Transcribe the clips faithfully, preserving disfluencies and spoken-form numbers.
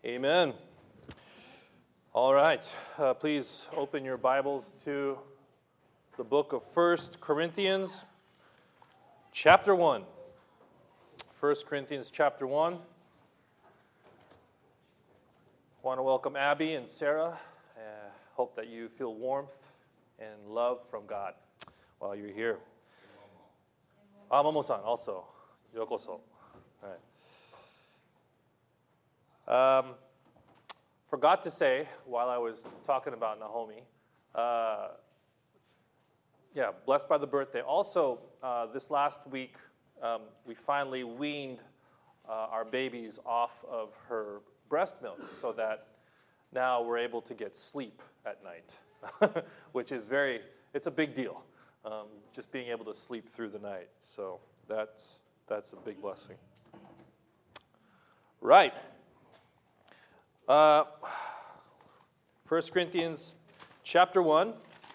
Amen. All right. Uh, please open your Bibles to the book of First Corinthians, chapter one. First Corinthians, chapter one. I want to welcome Abby and Sarah. Uh, hope that you feel warmth and love from God while you're here. Ah, Momo-san also. Yokoso. All right. Um, forgot to say while I was talking about Naomi, uh, yeah, blessed by the birthday. Also, uh, this last week, um, we finally weaned uh, our babies off of her breast milk so that now we're able to get sleep at night, which is very, it's a big deal, um, just being able to sleep through the night. So that's, that's a big blessing. Right. Uh, First Corinthians chapter one,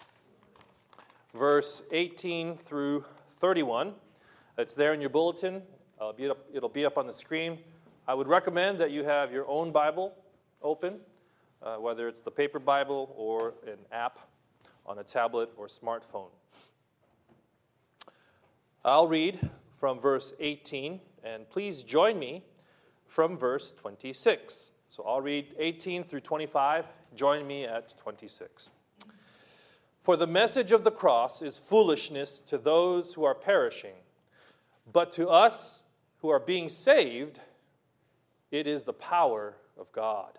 verse eighteen through thirty-one. It's there in your bulletin. Uh, be up, it'll be up on the screen. I would recommend that you have your own Bible open, uh, whether it's the paper Bible or an app on a tablet or smartphone. I'll read from verse eighteen, and please join me from verse twenty-six. So I'll read eighteen through twenty-five. Join me at twenty-six. For the message of the cross is foolishness to those who are perishing, but to us who are being saved, it is the power of God.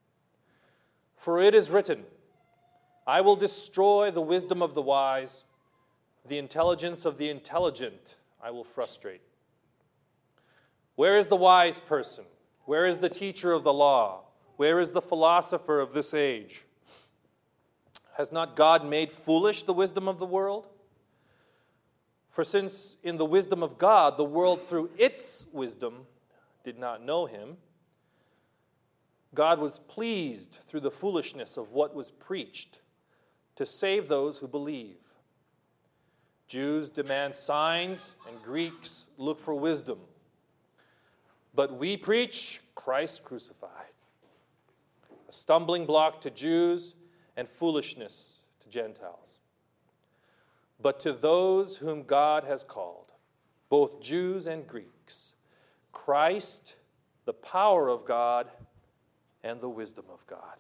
For it is written, I will destroy the wisdom of the wise, the intelligence of the intelligent I will frustrate. Where is the wise person? Where is the teacher of the law? Where is the philosopher of this age? Has not God made foolish the wisdom of the world? For since in the wisdom of God, the world through its wisdom did not know him, God was pleased through the foolishness of what was preached to save those who believe. Jews demand signs and Greeks look for wisdom. But we preach Christ crucified, a stumbling block to Jews and foolishness to Gentiles. But to those whom God has called, both Jews and Greeks, Christ, the power of God and the wisdom of God.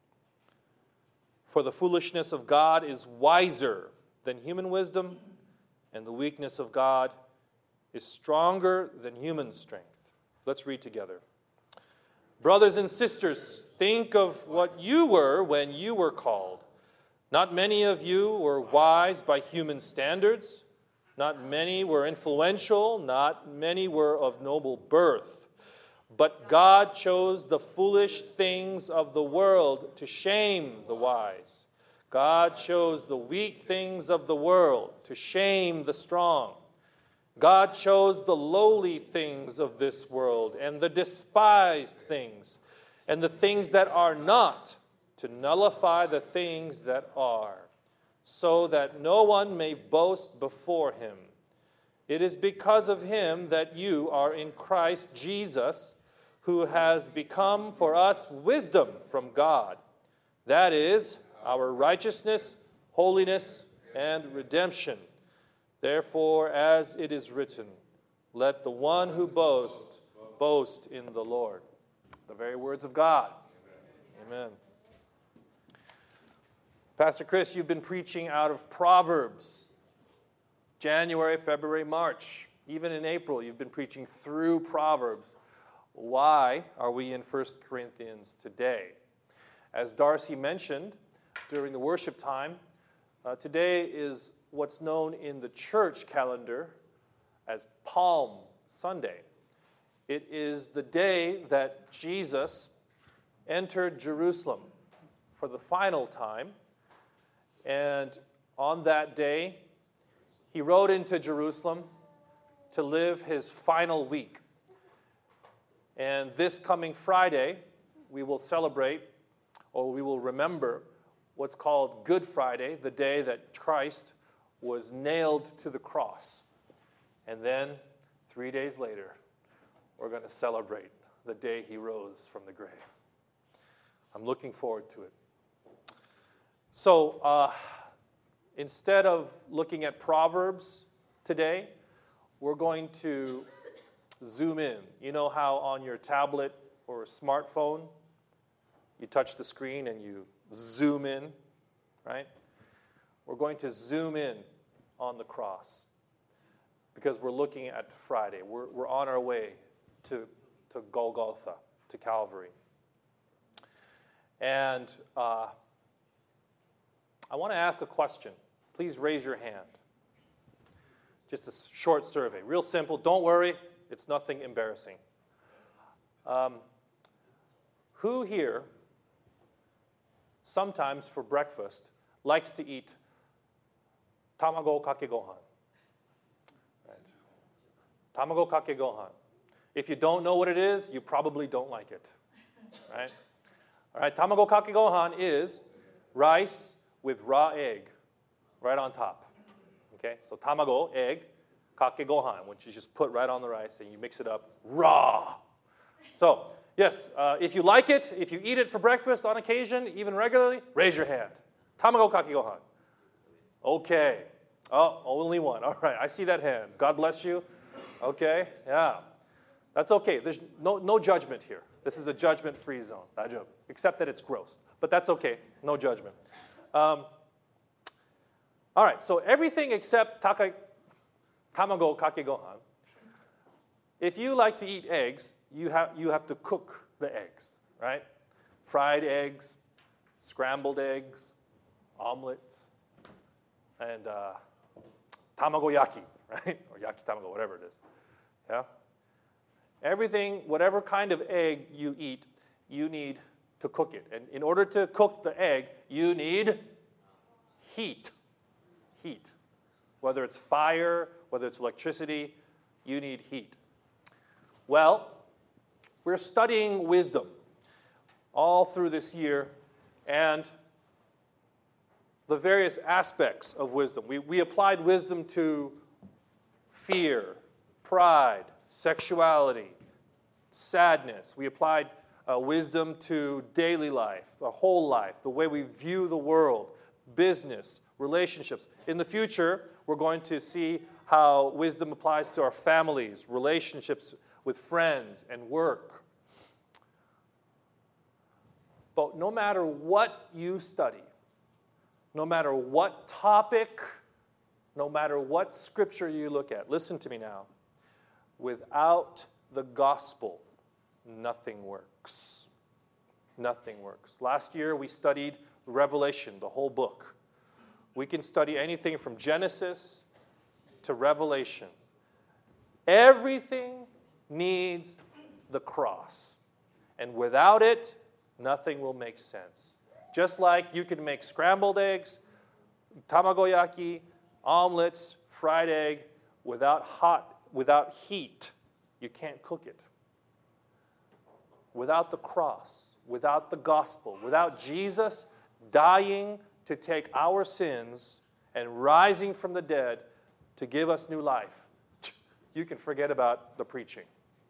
For the foolishness of God is wiser than human wisdom, and the weakness of God is stronger than human strength. Let's read together. Brothers and sisters, think of what you were when you were called. Not many of you were wise by human standards. Not many were influential. Not many were of noble birth. But God chose the foolish things of the world to shame the wise. God chose the weak things of the world to shame the strong. God chose the lowly things of this world and the despised things and the things that are not to nullify the things that are, so that no one may boast before him. It is because of him that you are in Christ Jesus, who has become for us wisdom from God. That is our righteousness, holiness, and redemption. Therefore, as it is written, let the one who boasts, boast in the Lord. The very words of God. Amen. Amen. Pastor Chris, you've been preaching out of Proverbs. January, February, March. Even in April, you've been preaching through Proverbs. Why are we in First Corinthians today? As Darcy mentioned during the worship time, uh, today is what's known in the church calendar as Palm Sunday. It is the day that Jesus entered Jerusalem for the final time. And on that day, he rode into Jerusalem to live his final week. And this coming Friday, we will celebrate, or we will remember, what's called Good Friday, the day that Christ was nailed to the cross. And then, three days later, we're going to celebrate the day he rose from the grave. I'm looking forward to it. So, uh, instead of looking at Proverbs today, we're going to zoom in. You know how on your tablet or a smartphone, you touch the screen and you zoom in, right? We're going to zoom in on the cross because we're looking at Friday. We're, we're on our way to, to Golgotha, to Calvary. And uh, I want to ask a question. Please raise your hand. Just a short survey. Real simple. Don't worry. It's nothing embarrassing. Um, who here, sometimes for breakfast, likes to eat tamago kake gohan? Right. Tamago kake gohan. If you don't know what it is, you probably don't like it. Right? All right, tamago kake gohan is rice with raw egg right on top. Okay, so tamago, egg, kake gohan, which you just put right on the rice and you mix it up raw. So, yes, uh, if you like it, if you eat it for breakfast on occasion, even regularly, raise your hand. Tamago kake gohan. Okay. Oh, only one. All right, I see that hand. God bless you. Okay, yeah. That's okay. There's no, no judgment here. This is a judgment-free zone. Except that it's gross. But that's okay. No judgment. Um, all right, so everything except takai, tamago kake gohan. If you like to eat eggs, you have, you have to cook the eggs, right? Fried eggs, scrambled eggs, omelets, and uh, tamago yaki, right? Or yaki tamago, whatever it is. Yeah? Everything, whatever kind of egg you eat, you need to cook it. And in order to cook the egg, you need heat. Heat. Whether it's fire, whether it's electricity, you need heat. Well, we're studying wisdom all through this year and the various aspects of wisdom. We, we applied wisdom to fear, pride, sexuality, sadness. We applied uh, wisdom to daily life, the whole life, the way we view the world, business, relationships. In the future, we're going to see how wisdom applies to our families, relationships with friends, and work. But no matter what you study, no matter what topic, no matter what scripture you look at, listen to me now. Without the gospel, nothing works. Nothing works. Last year we studied Revelation, the whole book. We can study anything from Genesis to Revelation. Everything needs the cross. And without it, nothing will make sense. Just like you can make scrambled eggs, tamagoyaki, omelets, fried egg, without hot Without heat, you can't cook it. Without the cross, without the gospel, without Jesus dying to take our sins and rising from the dead to give us new life, you can forget about the preaching.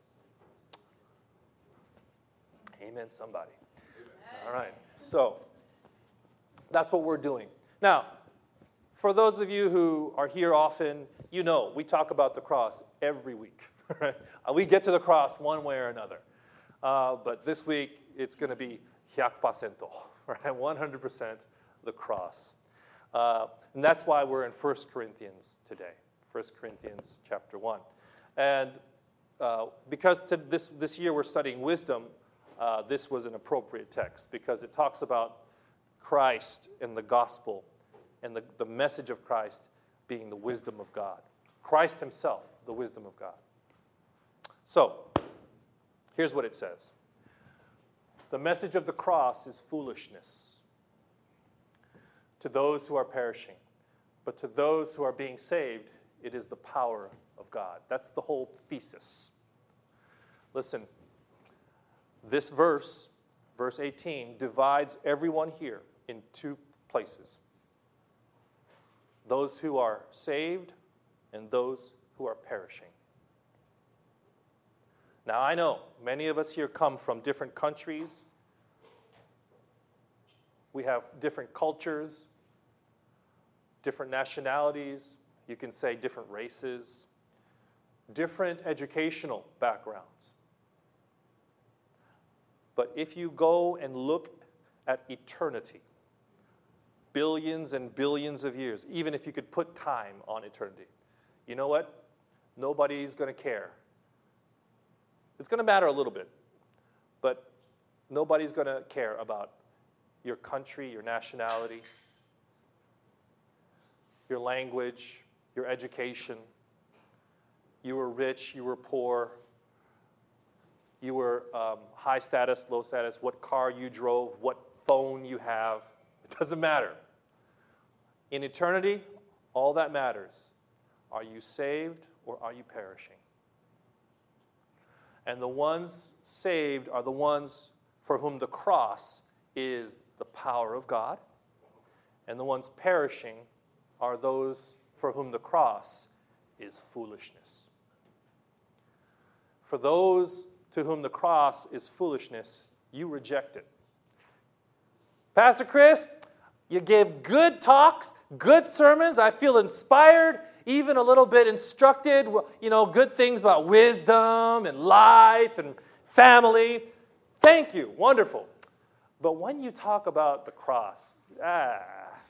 Amen, somebody. All right, so that's what we're doing. Now, for those of you who are here often, you know we talk about the cross every week. Right? We get to the cross one way or another. Uh, but this week, it's going to be one hundred percent, right? one hundred percent the cross. Uh, and that's why we're in First Corinthians today. First Corinthians chapter one. And uh, because to this, this year we're studying wisdom, uh, this was an appropriate text because it talks about Christ and the gospel and the, the message of Christ being the wisdom of God. Christ himself, the wisdom of God. So, here's what it says. The message of the cross is foolishness to those who are perishing, but to those who are being saved, it is the power of God. That's the whole thesis. Listen, this verse, verse eighteen, divides everyone here in two places. Those who are saved and those who are perishing. Now, I know many of us here come from different countries, We have different cultures, different nationalities. You can say different races, different educational backgrounds. But if you go and look at eternity, billions and billions of years, even if you could put time on eternity, you know what? Nobody's going to care. It's going to matter a little bit, but nobody's going to care about your country, your nationality, your language, your education. You were rich, you were poor, you were um, high status, low status, what car you drove, what phone you have. It doesn't matter. In eternity, all that matters. Are you saved or are you perishing? And the ones saved are the ones for whom the cross is the power of God. And the ones perishing are those for whom the cross is foolishness. For those to whom the cross is foolishness, you reject it. Pastor Chris, you gave good talks, good sermons. I feel inspired, even a little bit instructed, you know, good things about wisdom and life and family. Thank you, wonderful. But when you talk about the cross, ah,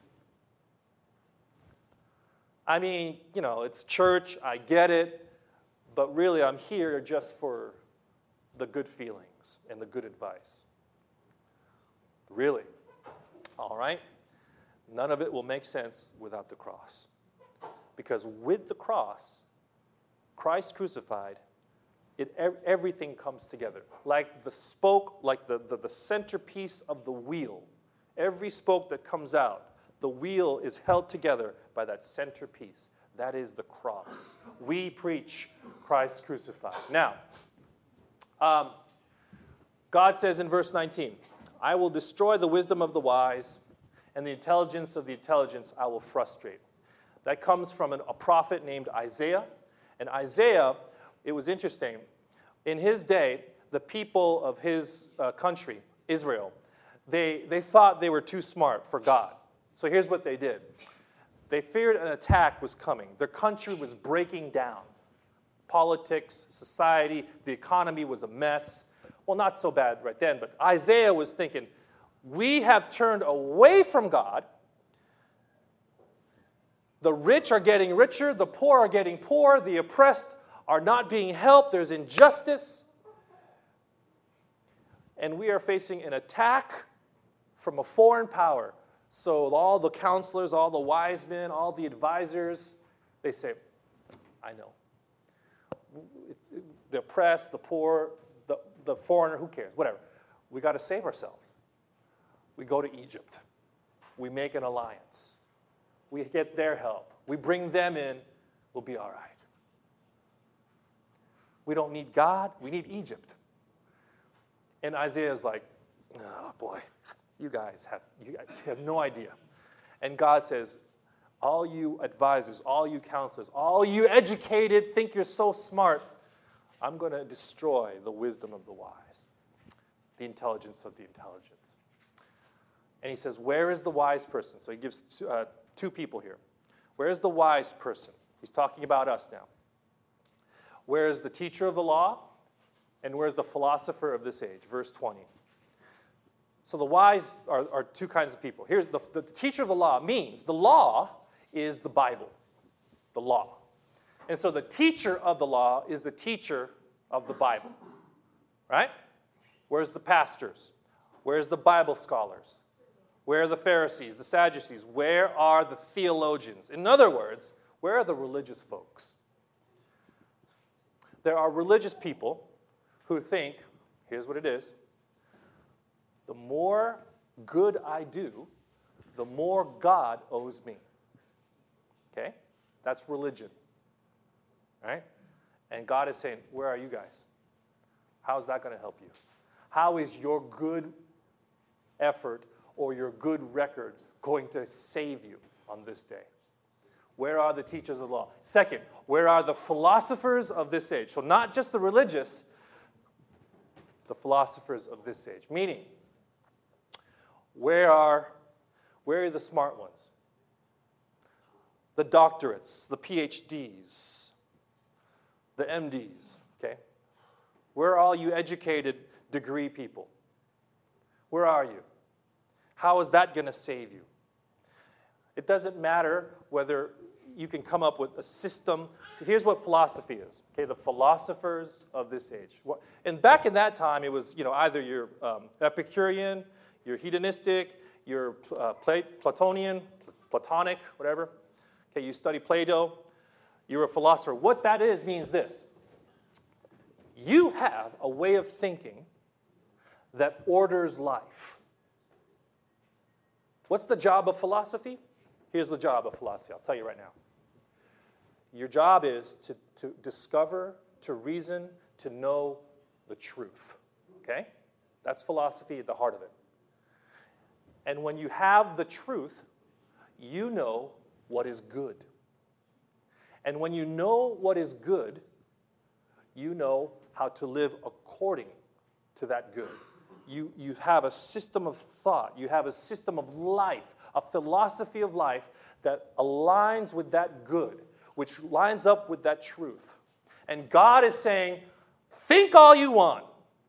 I mean, you know, it's church, I get it, but really I'm here just for the good feelings and the good advice. Really? All right? None of it will make sense without the cross. Because with the cross, Christ crucified, it, everything comes together. Like the spoke, like the, the, the centerpiece of the wheel. Every spoke that comes out, the wheel is held together by that centerpiece. That is the cross. We preach Christ crucified. Now, um, God says in verse nineteen, I will destroy the wisdom of the wise, and the intelligence of the intelligent I will frustrate. That comes from an, a prophet named Isaiah. And Isaiah, it was interesting. In his day, the people of his uh, country, Israel, they, they thought they were too smart for God. So here's what they did. They feared an attack was coming. Their country was breaking down. Politics, society, the economy was a mess. Well, not so bad right then, but Isaiah was thinking, we have turned away from God. The rich are getting richer, the poor are getting poor, the oppressed are not being helped, there's injustice. And we are facing an attack from a foreign power. So all the counselors, all the wise men, all the advisors, they say, I know. The oppressed, the poor, the, the foreigner, who cares? Whatever. We got to save ourselves. We go to Egypt. We make an alliance. We get their help. We bring them in. We'll be all right. We don't need God. We need Egypt. And Isaiah's like, oh, boy, you guys have, you guys have no idea. And God says, all you advisors, all you counselors, all you educated, think you're so smart, I'm going to destroy the wisdom of the wise, the intelligence of the intelligent. And he says, where is the wise person? So he gives two, uh, two people here. Where is the wise person? He's talking about us now. Where is the teacher of the law? And where's the philosopher of this age? Verse twenty. So the wise are, are two kinds of people. Here's the, the teacher of the law means the law is the Bible, the law. And so the teacher of the law is the teacher of the Bible, right? Where's the pastors? Where's the Bible scholars? Where are the Pharisees, the Sadducees? Where are the theologians? In other words, where are the religious folks? There are religious people who think, here's what it is, the more good I do, the more God owes me. Okay? That's religion. Right? And God is saying, where are you guys? How's that going to help you? How is your good effort or your good record going to save you on this day? Where are the teachers of law? Second, where are the philosophers of this age? So not just the religious, the philosophers of this age. Meaning, Where are, where are the smart ones? The doctorates, the P H Ds, the M Ds, okay? Where are all you educated degree people? Where are you? How is that going to save you? It doesn't matter whether you can come up with a system. So here's what philosophy is, okay? The philosophers of this age. And back in that time, it was, you know, either you're um, Epicurean, you're hedonistic, you're uh, Platonian, Platonic, whatever. Okay, you study Plato, you're a philosopher. What that is means this. You have a way of thinking that orders life. What's the job of philosophy? Here's the job of philosophy. I'll tell you right now. Your job is to, to discover, to reason, to know the truth. Okay? That's philosophy at the heart of it. And when you have the truth, you know what is good. And when you know what is good, you know how to live according to that good. You, you have a system of thought. You have a system of life, a philosophy of life that aligns with that good, which lines up with that truth. And God is saying, think all you want.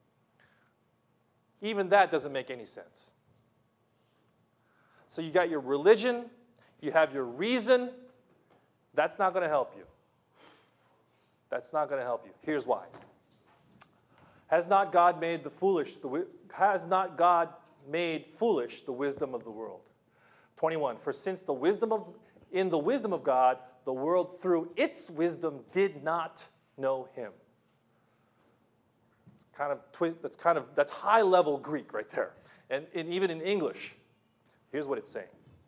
Even that doesn't make any sense. So you got your religion, you have your reason. That's not going to help you. That's not going to help you. Here's why. Has not God made the foolish, the, has not God made foolish the wisdom of the world? twenty-one, for since the wisdom of, in the wisdom of God, the world through its wisdom did not know him. It's kind of twist, that's kind of, that's high level Greek right there. And, and even in English, here's what it's saying.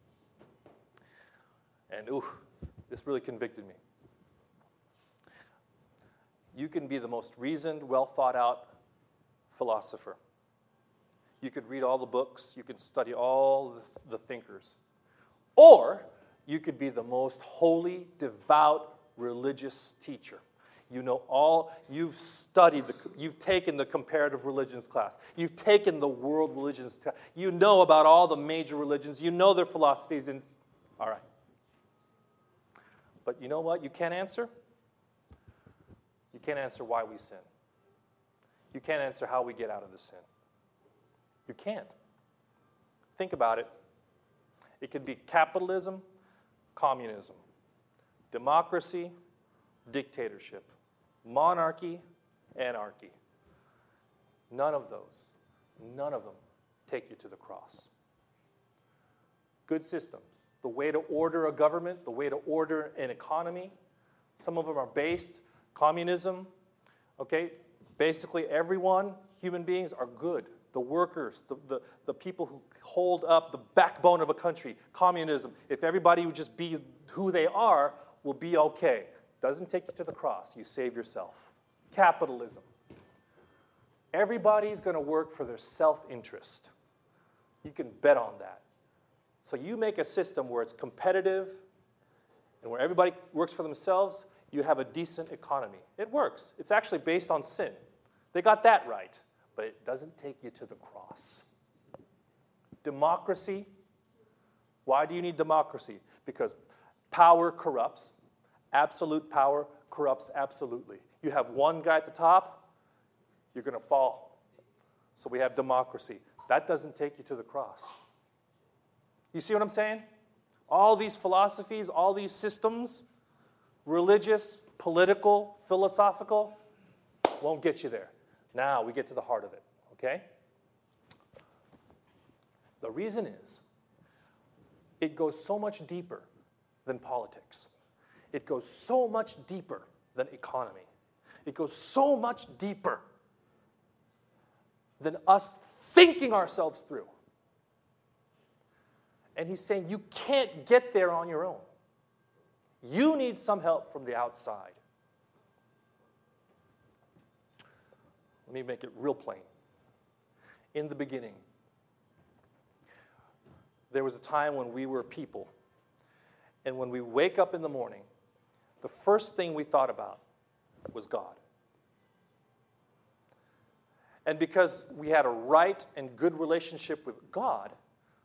And ooh, this really convicted me. You can be the most reasoned, well thought out philosopher. You could read all the books, you could study all the, the thinkers. Or you could be the most holy, devout, religious teacher. You know all, you've studied, the, you've taken the comparative religions class. You've taken the world religions class. You know about all the major religions. You know their philosophies. And, all right. But you know what you can't answer? You can't answer why we sin. You can't answer how we get out of the sin. You can't. Think about it. It could be capitalism, communism, democracy, dictatorship, monarchy, anarchy. None of those, none of them take you to the cross. Good systems. The way to order a government, the way to order an economy, some of them are based, communism, okay? Basically everyone, human beings are good. The workers, the, the, the people who hold up the backbone of a country, communism, if everybody would just be who they are, will be okay. Doesn't take you to the cross. You save yourself. Capitalism. Everybody's going to work for their self-interest. You can bet on that. So you make a system where it's competitive and where everybody works for themselves, you have a decent economy. It works. It's actually based on sin. They got that right, but it doesn't take you to the cross. Democracy. Why do you need democracy? Because power corrupts. Absolute power corrupts absolutely. You have one guy at the top, you're going to fall. So we have democracy. That doesn't take you to the cross. You see what I'm saying? All these philosophies, all these systems, religious, political, philosophical, won't get you there. Now we get to the heart of it, okay? The reason is, it goes so much deeper than politics. It goes so much deeper than economy. It goes so much deeper than us thinking ourselves through. And he's saying you can't get there on your own. You need some help from the outside. Let me make it real plain. In the beginning, there was a time when we were people. And when we wake up in the morning, the first thing we thought about was God. And because we had a right and good relationship with God,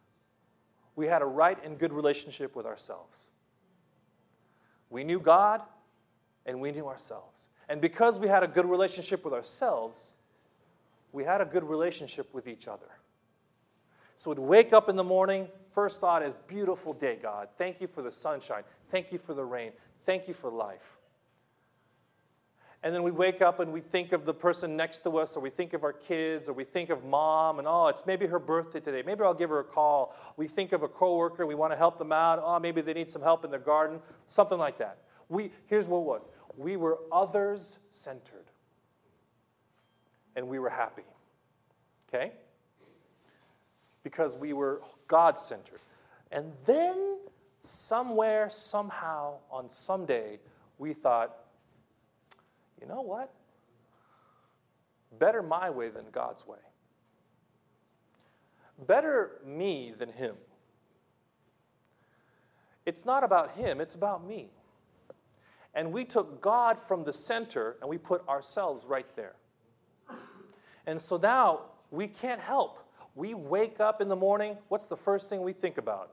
we had a right and good relationship with ourselves. We knew God, and we knew ourselves. And because we had a good relationship with ourselves, we had a good relationship with each other. So we'd wake up in the morning, first thought is, beautiful day, God. Thank you for the sunshine. Thank you for the rain. Thank you for life. And then we wake up and we think of the person next to us, or we think of our kids, or we think of mom, and oh, it's maybe her birthday today. Maybe I'll give her a call. We think of a coworker, we want to help them out. Oh, maybe they need some help in their garden, something like that. We, here's what it was. We were others-centered. And we were happy. Okay? Because we were God-centered. And then, somewhere, somehow, on some day, we thought, you know what? Better my way than God's way. Better me than him. It's not about him, it's about me. And we took God from the center and we put ourselves right there. And so now we can't help. We wake up in the morning, what's the first thing we think about?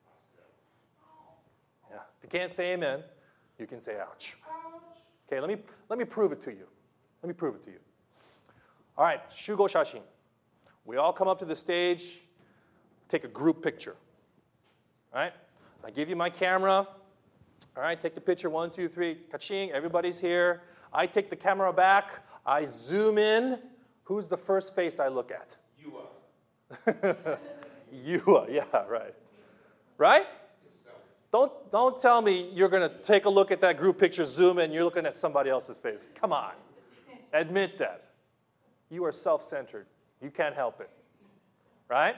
Yeah. If you can't say amen, you can say ouch. Okay, let me, let me prove it to you. Let me prove it to you. All right, Shugo Shashin. We all come up to the stage, take a group picture. All right? I give you my camera. All right, take the picture, one, two, three, kaching, everybody's here. I take the camera back, I zoom in. Who's the first face I look at? You are. You are, yeah, right. Right? Don't, don't tell me you're going to take a look at that group picture, zoom in, you're looking at somebody else's face. Come on. Admit that. You are self-centered. You can't help it. Right?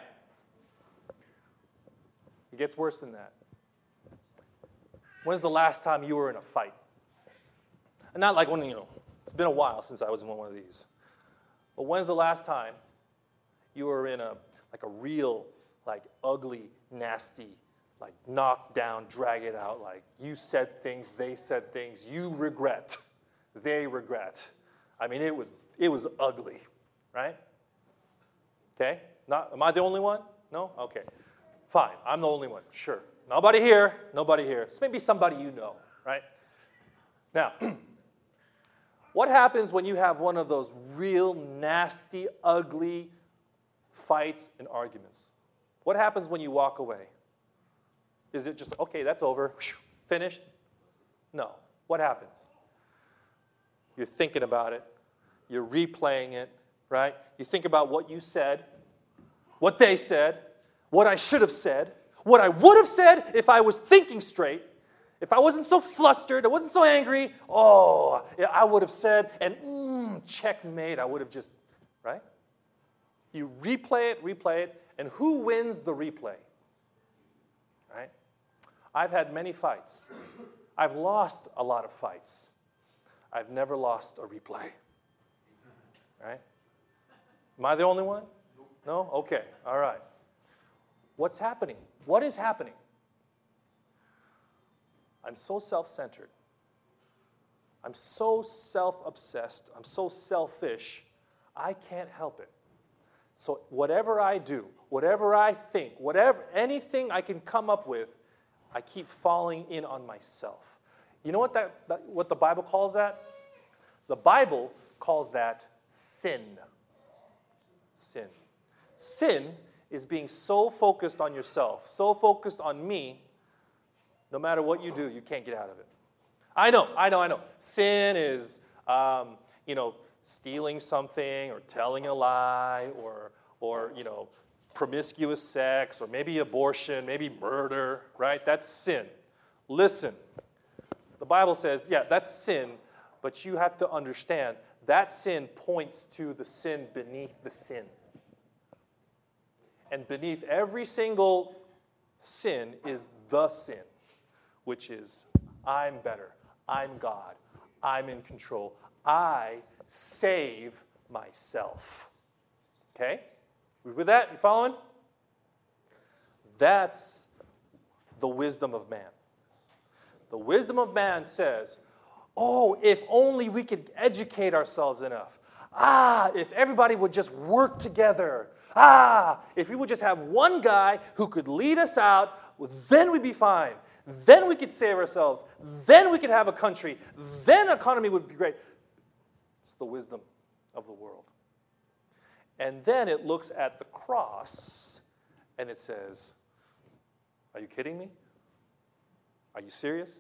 It gets worse than that. When's the last time you were in a fight? And not like when, you know, it's been a while since I was in one of these. But when's the last time you were in a, like a real, like ugly, nasty, like knock down, drag it out, like you said things, they said things, you regret, they regret. I mean, it was, it was ugly, right? Okay? Not, am I the only one? No? Okay. Fine, I'm the only one, sure. Nobody here, nobody here. It's maybe somebody you know, right? Now, what happens when you have one of those real nasty, ugly fights and arguments? What happens when you walk away? Is it just, okay, that's over, finished? No. What happens? You're thinking about it. You're replaying it, right? You think about what you said, what they said, what I should have said, what I would have said if I was thinking straight, if I wasn't so flustered, I wasn't so angry. Oh, I would have said, and mm, checkmate, I would have just, right? You replay it, replay it, and who wins the replay? Right? I've had many fights. I've lost a lot of fights. I've never lost a replay. Right? Am I the only one? No? Okay, all right. What's happening? What is happening? I'm so self-centered. I'm so self-obsessed. I'm so selfish. I can't help it. So whatever I do, whatever I think, whatever, anything I can come up with, I keep falling in on myself. You know what that, that what the Bible calls that? The Bible calls that sin. Sin. Sin is being so focused on yourself, so focused on me, no matter what you do, you can't get out of it. I know, I know, I know. Sin is, um, you know, stealing something or telling a lie or, or, you know, promiscuous sex or maybe abortion, maybe murder, right? That's sin. Listen, the Bible says, yeah, that's sin, but you have to understand that sin points to the sin beneath the sin. And beneath every single sin is the sin, which is I'm better, I'm God, I'm in control, I save myself. Okay? We with that? You following? That's the wisdom of man. The wisdom of man says, oh, if only we could educate ourselves enough. Ah, if everybody would just work together. Ah, if we would just have one guy who could lead us out, well, then we'd be fine. Then we could save ourselves. Then we could have a country. Then economy would be great. It's the wisdom of the world. And then it looks at the cross and it says, are you kidding me? Are you serious?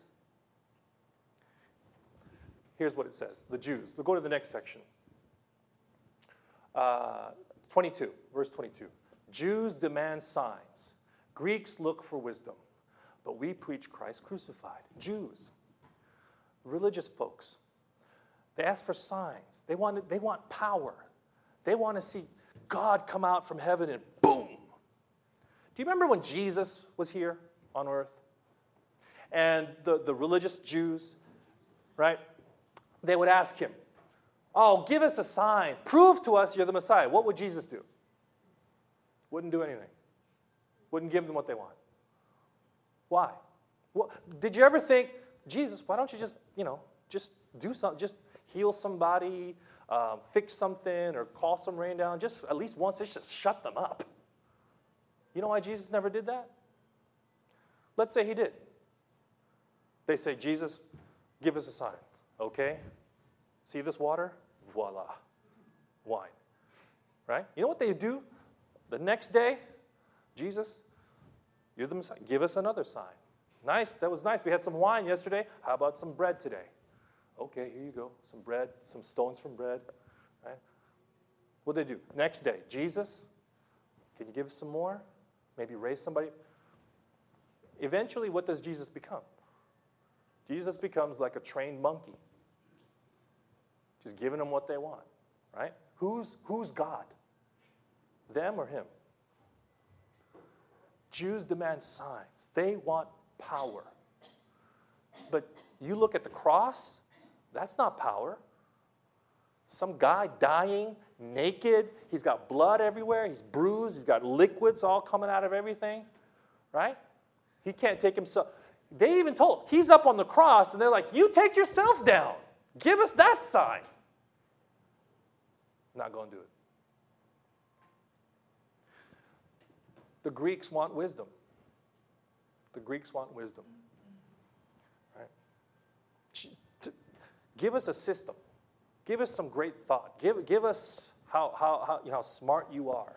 Here's what it says. The Jews. We'll go to the next section. Uh, twenty-two, verse twenty-two. Jews demand signs. Greeks look for wisdom. But we preach Christ crucified. Jews, religious folks, they ask for signs. They want, they want power. They want to see God come out from heaven and boom. Do you remember when Jesus was here on earth? And the, the religious Jews, right, they would ask him, oh, give us a sign. Prove to us you're the Messiah. What would Jesus do? Wouldn't do anything. Wouldn't give them what they want. Why? Well, did you ever think, Jesus, why don't you just, you know, just do something, just heal somebody, um, fix something, or call some rain down, just at least once, just shut them up. You know why Jesus never did that? Let's say he did. They say, Jesus, give us a sign. Okay? See this water? Voila. Wine. Right? You know what they do? The next day, Jesus, you're the Messiah. Give us another sign. Nice. That was nice. We had some wine yesterday. How about some bread today? Okay, here you go. Some bread, some stones from bread. Right? What did they do? Next day, Jesus, can you give us some more? Maybe raise somebody. Eventually, what does Jesus become? Jesus becomes like a trained monkey. Just giving them what they want. Right? Who's, who's God? Them or him? Jews demand signs. They want power. But you look at the cross, that's not power. Some guy dying, naked, he's got blood everywhere, he's bruised, he's got liquids all coming out of everything, right? He can't take himself. They even told him, he's up on the cross, and they're like, you take yourself down. Give us that sign. Not going to do it. The Greeks want wisdom. The Greeks want wisdom. Right? Give us a system. Give us some great thought. Give, give us how, how, how, you know, how smart you are.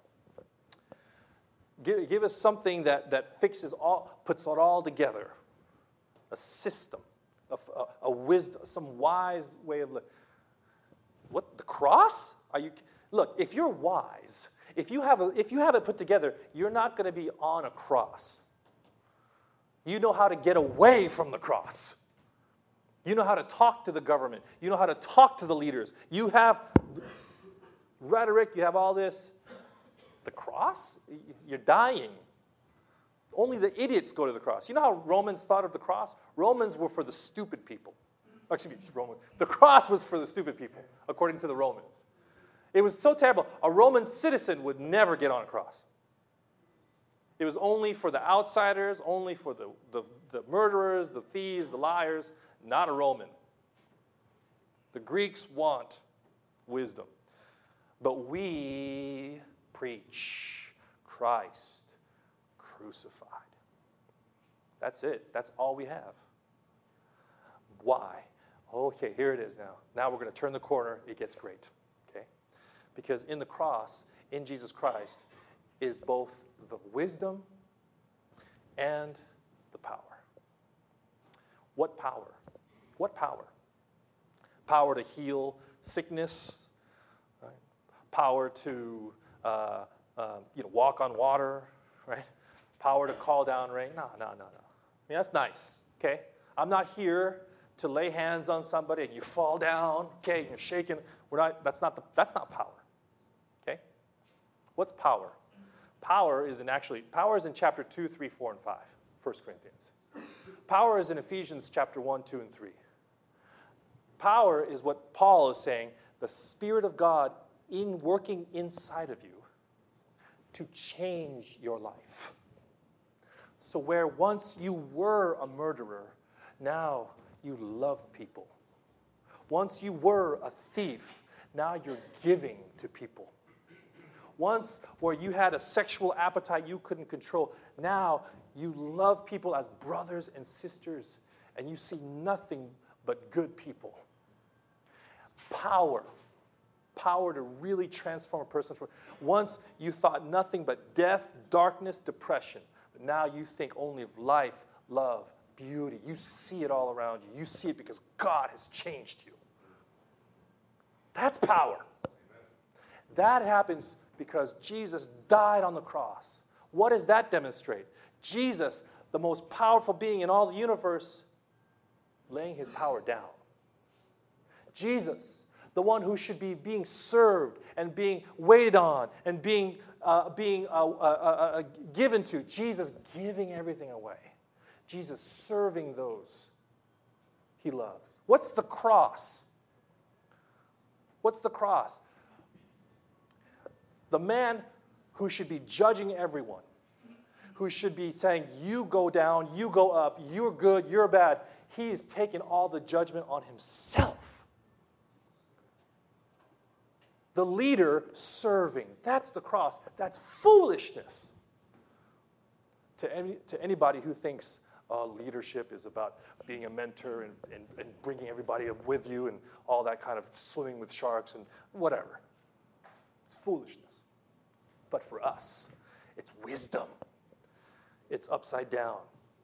Give, give us something that, that fixes all, puts it all together. A system, a, a, a wisdom, some wise way of living. What, the cross? Are you, look, if you're wise, if you have a, if you have it put together, you're not going to be on a cross. You know how to get away from the cross. You know how to talk to the government. You know how to talk to the leaders. You have rhetoric. You have all this. The cross? You're dying. Only the idiots go to the cross. You know how Romans thought of the cross? Romans were for the stupid people. Excuse me, Roman. The cross was for the stupid people, according to the Romans. It was so terrible. A Roman citizen would never get on a cross. It was only for the outsiders, only for the, the, the murderers, the thieves, the liars, not a Roman. The Greeks want wisdom. But we preach Christ crucified. That's it. That's all we have. Why? Okay, here it is now. Now we're going to turn the corner. It gets great. Okay? Because in the cross, in Jesus Christ, is both the wisdom and the power. What power? What power? Power to heal sickness, right? Power to uh, uh, you know, walk on water, right? Power to call down rain. No, no, no, no. I mean, that's nice, okay? I'm not here to lay hands on somebody and you fall down, okay, and you're shaking. We're not, that's, not the, that's not power, okay? What's power? Power is in actually, power is in chapter two, three, four, and five, First Corinthians. Power is in Ephesians chapter one, two, and three. Power is what Paul is saying, the Spirit of God in working inside of you to change your life. So where once you were a murderer, now you love people. Once you were a thief, now you're giving to people. Once where you had a sexual appetite you couldn't control. Now you love people as brothers and sisters, and you see nothing but good people. Power. Power to really transform a person. Once you thought nothing but death, darkness, depression. But now you think only of life, love, beauty. You see it all around you. You see it because God has changed you. That's power. That happens because Jesus died on the cross. What does that demonstrate? Jesus, the most powerful being in all the universe, laying his power down. Jesus, the one who should be being served and being waited on and being, uh, being uh, uh, uh, given to. Jesus giving everything away. Jesus serving those he loves. What's the cross? What's the cross? The man who should be judging everyone, who should be saying, you go down, you go up, you're good, you're bad. He is taking all the judgment on himself. The leader serving. That's the cross. That's foolishness. To, any, to anybody who thinks uh, leadership is about being a mentor and, and, and bringing everybody up with you and all that kind of swimming with sharks and whatever. It's foolishness. But for us, it's wisdom. It's upside down.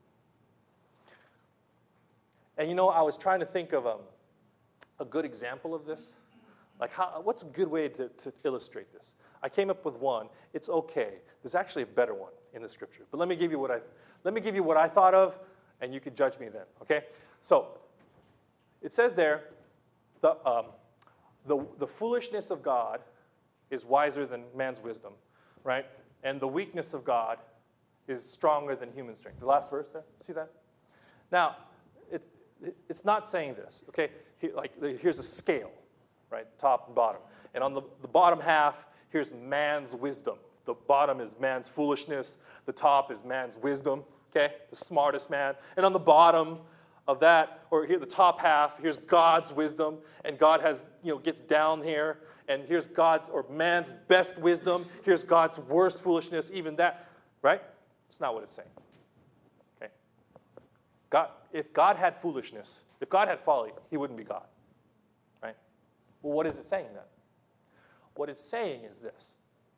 And you know, I was trying to think of um, a good example of this. Like, how, what's a good way to, to illustrate this? I came up with one. It's okay. There's actually a better one in the scripture. But let me give you what I, let me give you what I thought of, and you can judge me then. Okay? So, it says there, the um, the the foolishness of God is wiser than man's wisdom, right? And the weakness of God is stronger than human strength. The last verse there, see that? Now, it's it's not saying this. Okay? Here, like here's a scale. Right, top and bottom. And on the, the bottom half, here's man's wisdom. The bottom is man's foolishness. The top is man's wisdom, okay? The smartest man. And on the bottom of that, or here the top half, here's God's wisdom. And God has, you know, gets down here. And here's God's, or man's best wisdom. Here's God's worst foolishness, even that, right? That's not what it's saying, okay? God, if God had foolishness, if God had folly, he wouldn't be God. Well, what is it saying then? What it's saying is this.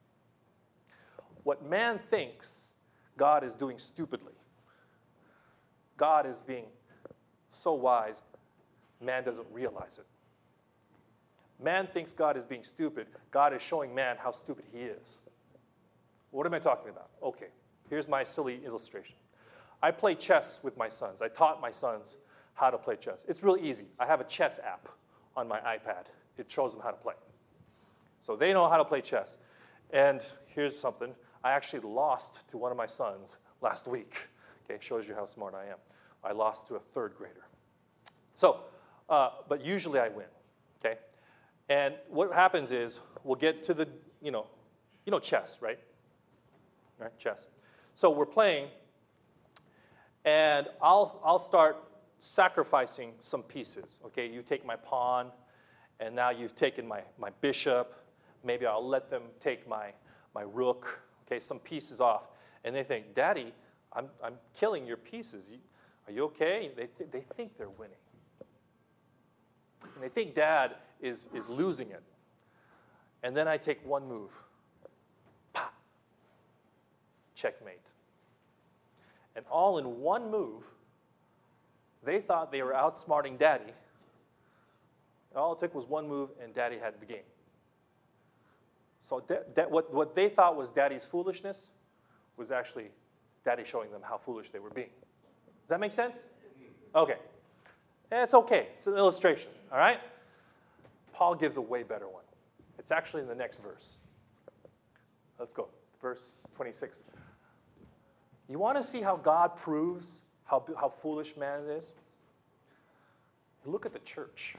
What man thinks God is doing stupidly, God is being so wise, man doesn't realize it. Man thinks God is being stupid. God is showing man how stupid he is. What am I talking about? Okay, here's my silly illustration. I play chess with my sons. I taught my sons how to play chess. It's really easy. I have a chess app on my iPad. It shows them how to play. So they know how to play chess. And here's something. I actually lost to one of my sons last week. Okay, shows you how smart I am. I lost to a third grader. So, uh, but usually I win. Okay? And what happens is we'll get to the, you know, you know chess, right? Right, chess. So we're playing, and I'll I'll start sacrificing some pieces. Okay, you take my pawn. And now you've taken my, my bishop. Maybe I'll let them take my, my rook. Okay, some pieces off. And they think, Daddy, I'm, I'm killing your pieces. You, are you okay? They, th- they think they're winning. And they think Dad is, is losing it. And then I take one move. Pop. Checkmate. And all in one move, they thought they were outsmarting Daddy. All it took was one move, and Daddy had the game. So that, that, what, what they thought was Daddy's foolishness was actually Daddy showing them how foolish they were being. Does that make sense? Okay. It's okay. It's an illustration, all right? Paul gives a way better one. It's actually in the next verse. Let's go. Verse twenty-six. You want to see how God proves how, how foolish man is? Look at the church.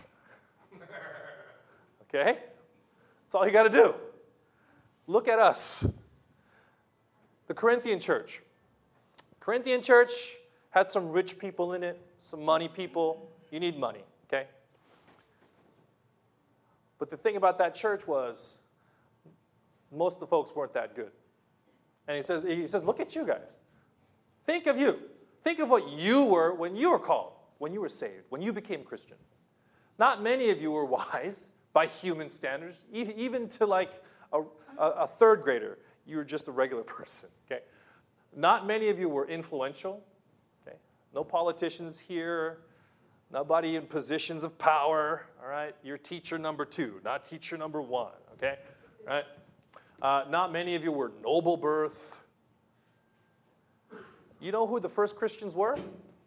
Okay? That's all you got to do. Look at us. The Corinthian church. Corinthian church had some rich people in it, some money people. You need money, okay? But the thing about that church was most of the folks weren't that good. And he says, he says, look at you guys. Think of you. Think of what you were when you were called, when you were saved, when you became Christian. Not many of you were wise by human standards, e- even to like a, a, a third grader. You were just a regular person, okay? Not many of you were influential, okay? No politicians here, nobody in positions of power, all right? You're teacher number two, not teacher number one, okay? All right? Uh, not many of you were noble birth. You know who the first Christians were?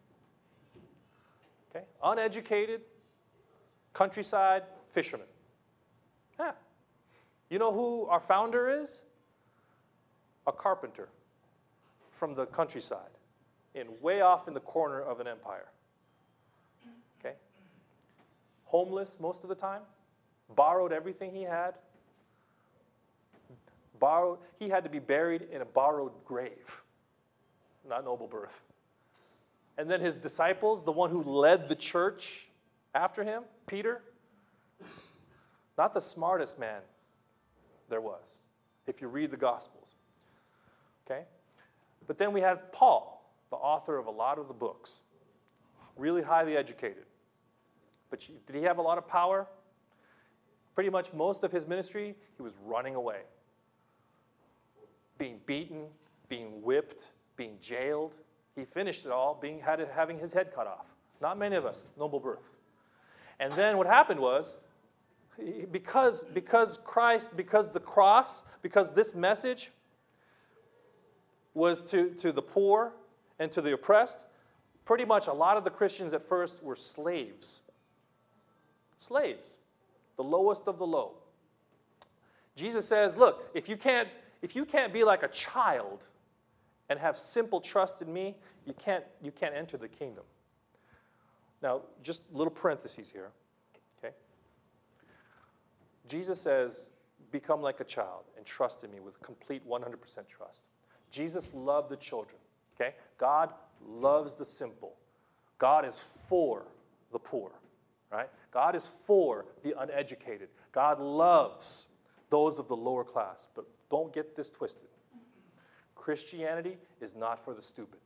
Okay, uneducated, countryside fishermen. Yeah. You know who our founder is? A carpenter from the countryside, in way off in the corner of an empire. Okay? Homeless most of the time, borrowed everything he had. Borrowed, he had to be buried in a borrowed grave, not noble birth. And then his disciples, the one who led the church after him, Peter, not the smartest man there was, if you read the Gospels. Okay? But then we have Paul, the author of a lot of the books, really highly educated. But did he have a lot of power? Pretty much most of his ministry, he was running away. Being beaten, being whipped, being jailed. He finished it all being had having his head cut off. Not many of us, noble birth. And then what happened was, because, because Christ, because the cross, because this message was to, to the poor and to the oppressed, pretty much a lot of the Christians at first were slaves. Slaves, the lowest of the low. Jesus says, look, if you can't, if you can't be like a child and have simple trust in me, you can't, you can't enter the kingdom. Now, just little parentheses here, okay? Jesus says, become like a child and trust in me with complete one hundred percent trust. Jesus loved the children, okay? God loves the simple. God is for the poor, right? God is for the uneducated. God loves those of the lower class, but don't get this twisted. Christianity is not for the stupid.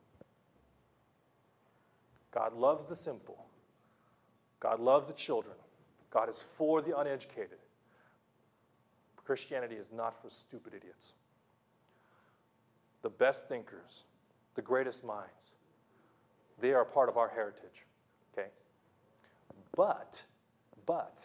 God loves the simple. God loves the children. God is for the uneducated. Christianity is not for stupid idiots. The best thinkers, the greatest minds, they are part of our heritage, okay? But, but,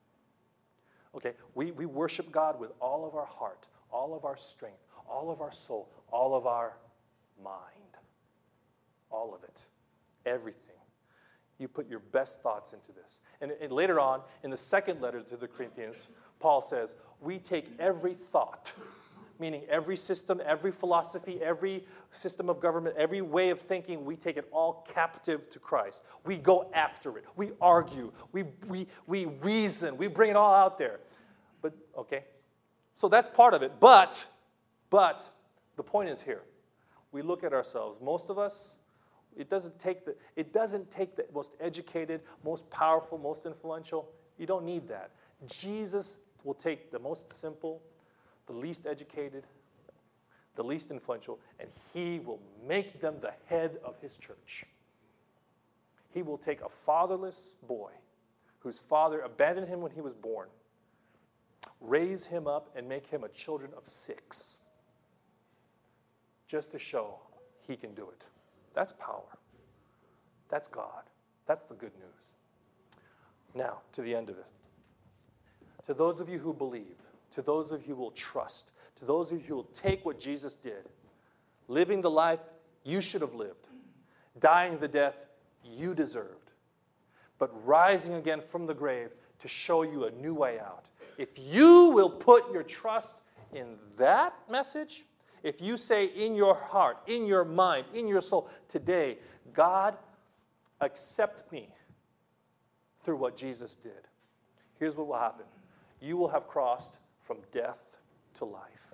okay, we, we worship God with all of our heart, all of our strength, all of our soul, all of our mind, all of it, everything. You put your best thoughts into this. And, and later on, in the second letter to the Corinthians, Paul says, we take every thought, meaning every system, every philosophy, every system of government, every way of thinking, we take it all captive to Christ. We go after it. We argue. We, we, we reason. We bring it all out there. But, okay, so that's part of it. But, but, the point is here. We look at ourselves. Most of us, it doesn't take the, it doesn't take the most educated, most powerful, most influential. You don't need that. Jesus will take the most simple, the least educated, the least influential, and he will make them the head of his church. He will take a fatherless boy whose father abandoned him when he was born, raise him up and make him a children of six, just to show he can do it. That's power. That's God. That's the good news. Now, to the end of it. To those of you who believe, to those of you who will trust, to those of you who will take what Jesus did, living the life you should have lived, dying the death you deserved, but rising again from the grave to show you a new way out. If you will put your trust in that message, if you say in your heart, in your mind, in your soul, today, God, accept me through what Jesus did, here's what will happen. You will have crossed from death to life.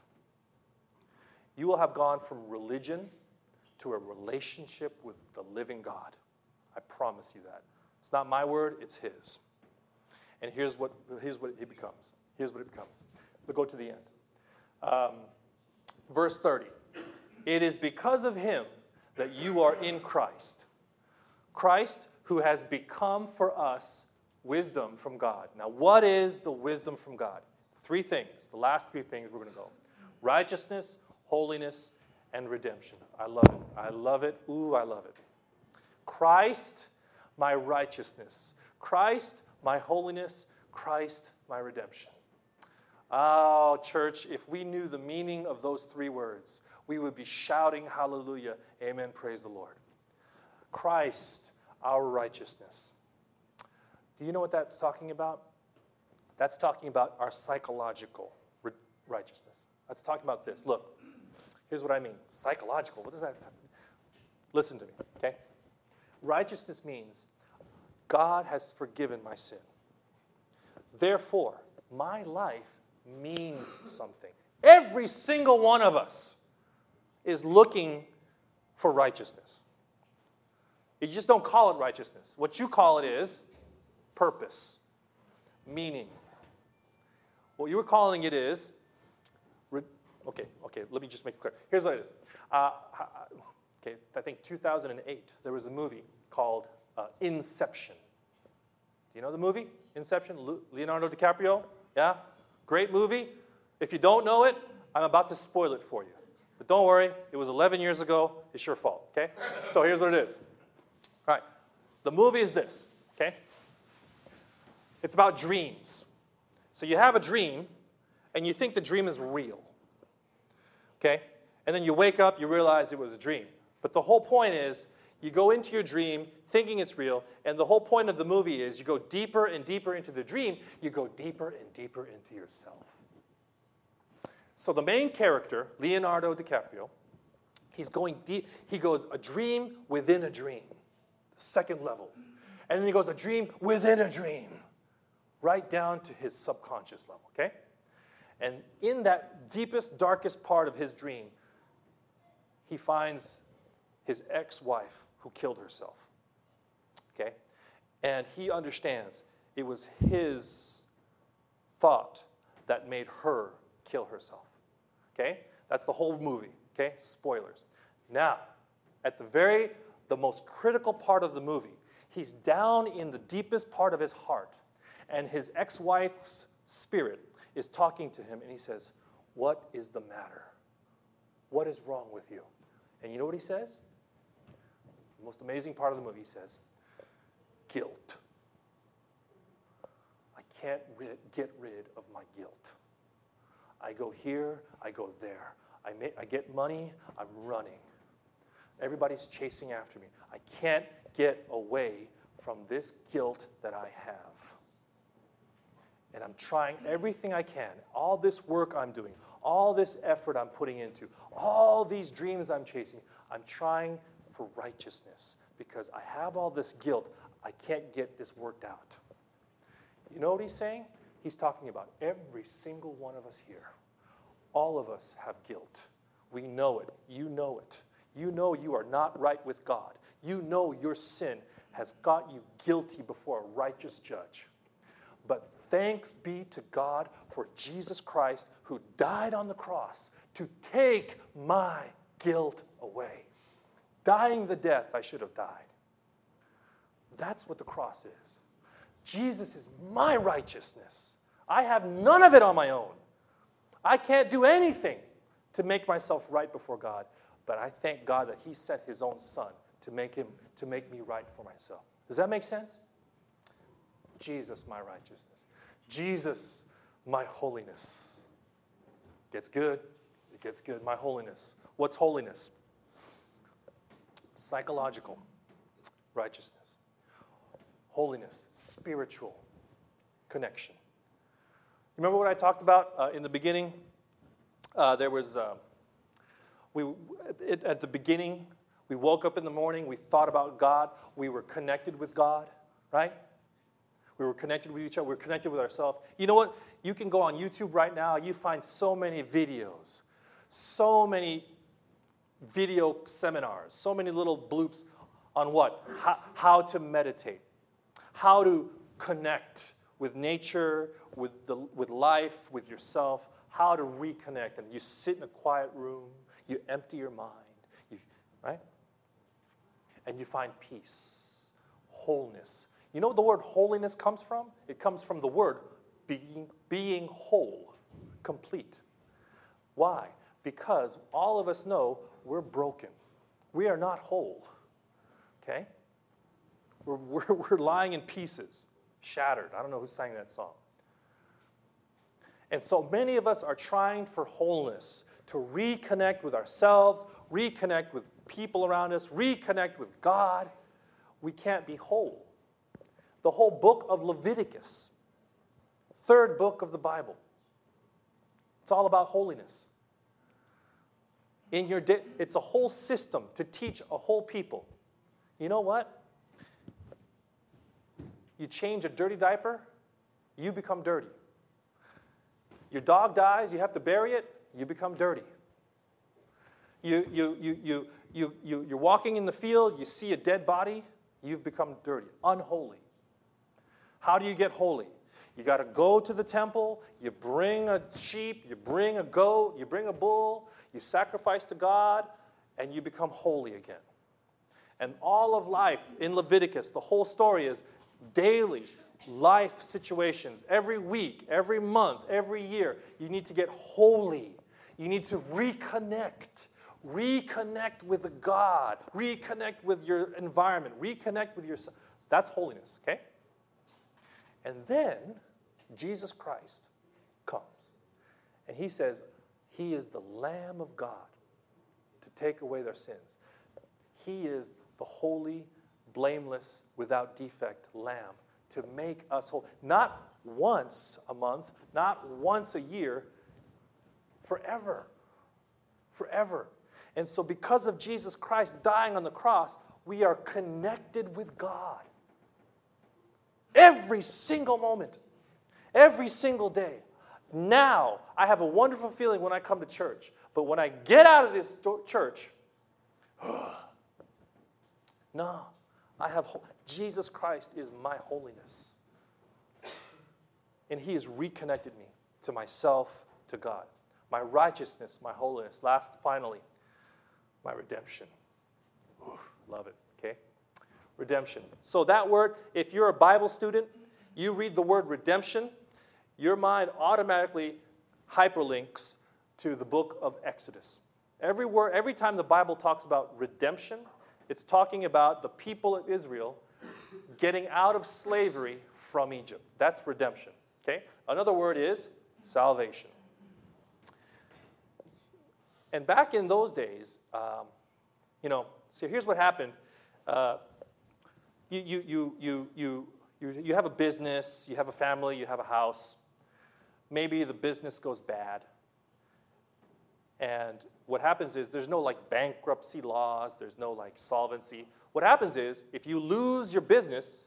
You will have gone from religion to a relationship with the living God. I promise you that. It's not my word, it's his. And here's what, here's what it becomes. Here's what it becomes. We'll go to the end. Um, verse thirty. It is because of him that you are in Christ. Christ who has become for us wisdom from God. Now, what is the wisdom from God? Three things. The last three things we're going to go. Righteousness, holiness, and redemption. I love it. I love it. Ooh, I love it. Christ, my righteousness. Christ, my holiness. Christ, my redemption. Oh, church, if we knew the meaning of those three words, we would be shouting hallelujah, amen, praise the Lord. Christ, our righteousness. Do you know what that's talking about? That's talking about our psychological righteousness. That's talking about this. Look, here's what I mean. Psychological, what does that have to do? Listen to me, okay? Righteousness means God has forgiven my sin. Therefore, my life means something. Every single one of us is looking for righteousness. You just don't call it righteousness. What you call it is purpose, meaning. What you were calling it is, okay, okay, let me just make it clear. Here's what it is. Uh, okay, I think two thousand eight, there was a movie called uh, Inception. Do you know the movie, Inception? Leonardo DiCaprio? Yeah? Great movie. If you don't know it, I'm about to spoil it for you. But don't worry, it was eleven years ago. It's your fault, okay? So here's what it is. All right. The movie is this, okay? It's about dreams. So you have a dream, and you think the dream is real, okay? And then you wake up, you realize it was a dream. But the whole point is, you go into your dream thinking it's real, and the whole point of the movie is you go deeper and deeper into the dream, you go deeper and deeper into yourself. So the main character, Leonardo DiCaprio, he's going deep. He goes a dream within a dream, second level. And then he goes a dream within a dream, right down to his subconscious level, okay? And in that deepest, darkest part of his dream, he finds his ex-wife who killed herself, okay? And he understands it was his thought that made her kill herself. Okay? That's the whole movie. Okay? Spoilers. Now, at the very, the most critical part of the movie, he's down in the deepest part of his heart, and his ex-wife's spirit is talking to him, and he says, "What is the matter? What is wrong with you?" And you know what he says? The most amazing part of the movie, he says, "Guilt. I can't rid, get rid of my guilt. I go here, I go there. I, may, I get money, I'm running. Everybody's chasing after me. I can't get away from this guilt that I have. And I'm trying everything I can, all this work I'm doing, all this effort I'm putting into, all these dreams I'm chasing, I'm trying for righteousness because I have all this guilt. I can't get this worked out." You know what he's saying? He's talking about every single one of us here. All of us have guilt. We know it. You know it. You know you are not right with God. You know your sin has got you guilty before a righteous judge. But thanks be to God for Jesus Christ who died on the cross to take my guilt away. Dying the death I should have died. That's what the cross is. Jesus is my righteousness. I have none of it on my own. I can't do anything to make myself right before God, but I thank God that he sent his own son to make him to make me right for myself. Does that make sense? Jesus, my righteousness. Jesus, my holiness. Gets good. It gets good. My holiness. What's holiness? Psychological righteousness. Holiness, spiritual connection. Remember what I talked about uh, in the beginning? Uh, there was, uh, we it, at the beginning, we woke up in the morning, we thought about God, we were connected with God, right? We were connected with each other, we were connected with ourselves. You know what? You can go on YouTube right now, you find so many videos, so many video seminars, so many little bloops on what? How, how to meditate, how to connect with nature, with, the, with life, with yourself, how to reconnect. And you sit in a quiet room, you empty your mind, you, right? And you find peace, wholeness. You know what the word holiness comes from? It comes from the word being, being whole, complete. Why? Because all of us know we're broken. We are not whole, okay? We're, we're, we're lying in pieces, shattered. I don't know who sang that song. And so many of us are trying for wholeness, to reconnect with ourselves, reconnect with people around us, reconnect with God. We can't be whole. The whole book of Leviticus, third book of the Bible, it's all about holiness. In your day, it's a whole system to teach a whole people. You know what? You change a dirty diaper, you become dirty. Your dog dies, you have to bury it, you become dirty. You, you, you, you, you, you, you're walking in the field, you see a dead body, you've become dirty, unholy. How do you get holy? You got to go to the temple, you bring a sheep, you bring a goat, you bring a bull, you sacrifice to God, and you become holy again. And all of life in Leviticus, the whole story is daily life situations. Every week, every month, every year, you need to get holy. You need to reconnect. Reconnect with God. Reconnect with your environment. Reconnect with yourself. That's holiness, okay? And then Jesus Christ comes. And he says, he is the Lamb of God to take away their sins. He is the holy, blameless, without defect Lamb to make us whole. Not once a month, not once a year, forever. Forever. And so because of Jesus Christ dying on the cross, we are connected with God. Every single moment. Every single day. Now, I have a wonderful feeling when I come to church. But when I get out of this church, no, I have, Jesus Christ is my holiness. And he has reconnected me to myself, to God. My righteousness, my holiness. Last, finally, my redemption. Ooh, love it, okay? Redemption. So that word, if you're a Bible student, you read the word redemption, your mind automatically hyperlinks to the book of Exodus. Every word, every time the Bible talks about redemption, it's talking about the people of Israel getting out of slavery from Egypt. That's redemption, okay? Another word is salvation. And back in those days, um, you know, so here's what happened. Uh, you, you, you, you, you, you, you have a business, you have a family, you have a house. Maybe the business goes bad. And what happens is there's no like bankruptcy laws, there's no like solvency. What happens is if you lose your business,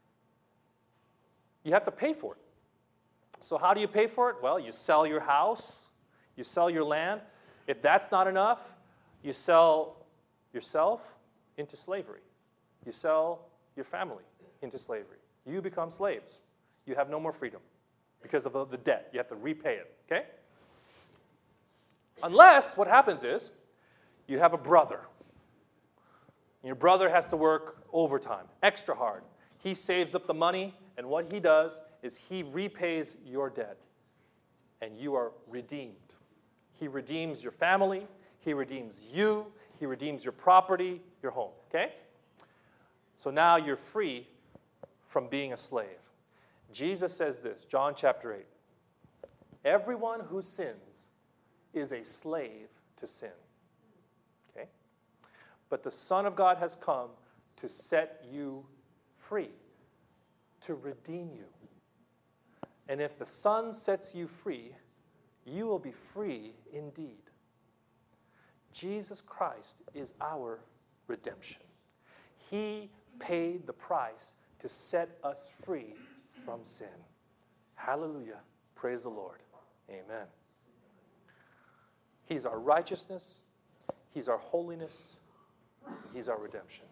you have to pay for it. So how do you pay for it? Well, you sell your house, you sell your land. If that's not enough, you sell yourself into slavery. You sell your family into slavery. You become slaves. You have no more freedom because of the debt. You have to repay it, okay? Unless what happens is you have a brother. Your brother has to work overtime, extra hard. He saves up the money, and what he does is he repays your debt, and you are redeemed. He redeems your family. He redeems you. He redeems your property, your home, okay? So now you're free from being a slave. Jesus says this, John chapter eight. Everyone who sins is a slave to sin. Okay? But the Son of God has come to set you free, to redeem you. And if the Son sets you free, you will be free indeed. Jesus Christ is our redemption. He paid the price to set us free from sin. Hallelujah. Praise the Lord. Amen. He's our righteousness. He's our holiness. He's our redemption.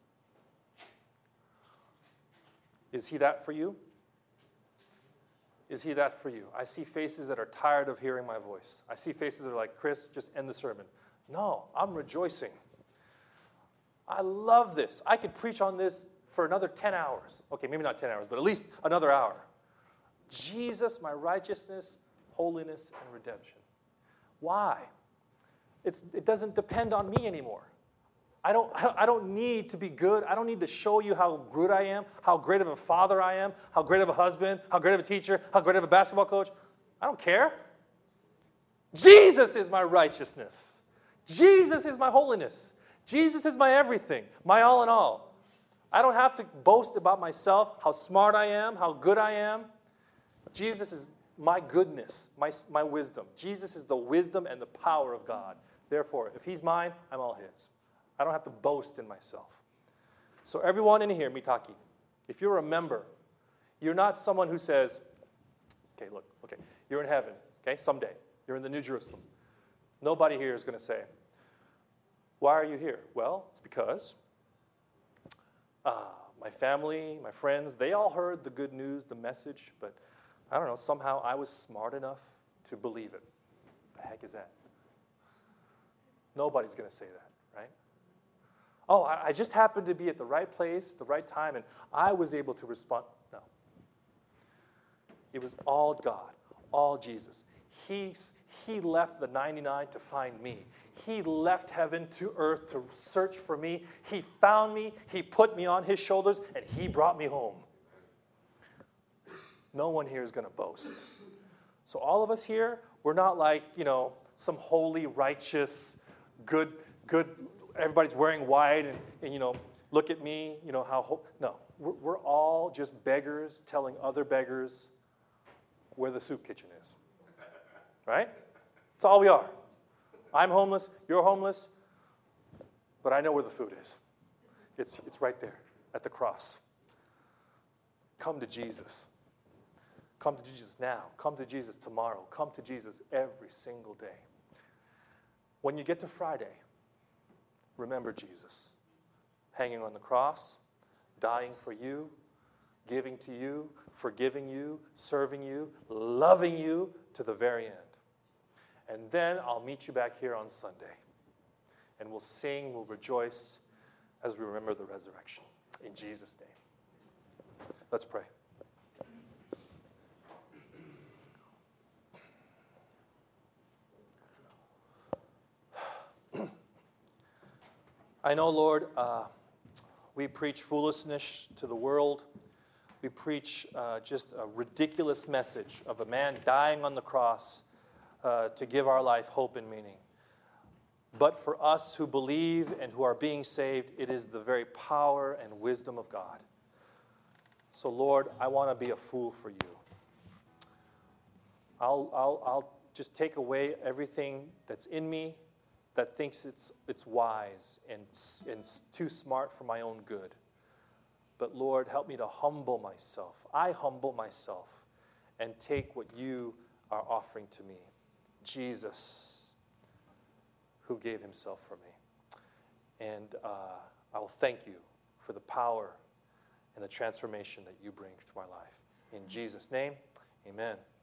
Is he that for you? is he that for you? I see faces that are tired of hearing my voice. I see faces that are like, Chris, just end the sermon. No, I'm rejoicing. I love this. I could preach on this for another ten hours. Okay, maybe not ten hours, but at least another hour. Jesus, my righteousness, holiness, and redemption. Why? It's, it doesn't depend on me anymore. I don't, I don't need to be good. I don't need to show you how good I am, how great of a father I am, how great of a husband, how great of a teacher, how great of a basketball coach. I don't care. Jesus is my righteousness. Jesus is my holiness. Jesus is my everything, my all in all. I don't have to boast about myself, how smart I am, how good I am. Jesus is my goodness, my, my wisdom. Jesus is the wisdom and the power of God. Therefore, if he's mine, I'm all his. I don't have to boast in myself. So everyone in here, Mitaki, if you're a member, you're not someone who says, okay, look, okay, you're in heaven, okay, someday. You're in the New Jerusalem. Nobody here is going to say, why are you here? Well, it's because uh, my family, my friends, they all heard the good news, the message, but I don't know, somehow I was smart enough to believe it. The heck is that? Nobody's going to say that, right? Oh, I, I just happened to be at the right place, the right time, and I was able to respond. No. It was all God, all Jesus. He, he left the ninety-nine to find me. He left heaven to earth to search for me. He found me. He put me on his shoulders, and he brought me home. No one here is going to boast. So all of us here, we're not like, you know, some holy, righteous, good, good, everybody's wearing white and, and you know, look at me, you know, how, ho-. No, we're, we're all just beggars telling other beggars where the soup kitchen is, right? That's all we are. I'm homeless, you're homeless, but I know where the food is. It's, it's right there at the cross. Come to Jesus. Come to Jesus now. Come to Jesus tomorrow. Come to Jesus every single day. When you get to Friday, remember Jesus. Hanging on the cross, dying for you, giving to you, forgiving you, serving you, loving you to the very end. And then I'll meet you back here on Sunday. And we'll sing, we'll rejoice as we remember the resurrection. In Jesus' name. Let's pray. I know, Lord, uh, we preach foolishness to the world. We preach uh, just a ridiculous message of a man dying on the cross uh, to give our life hope and meaning. But for us who believe and who are being saved, it is the very power and wisdom of God. So, Lord, I want to be a fool for you. I'll, I'll, I'll just take away everything that's in me that thinks it's, it's wise and, and too smart for my own good. But Lord, help me to humble myself. I humble myself and take what you are offering to me. Jesus, who gave himself for me. And uh, I will thank you for the power and the transformation that you bring to my life. In Jesus' name, amen.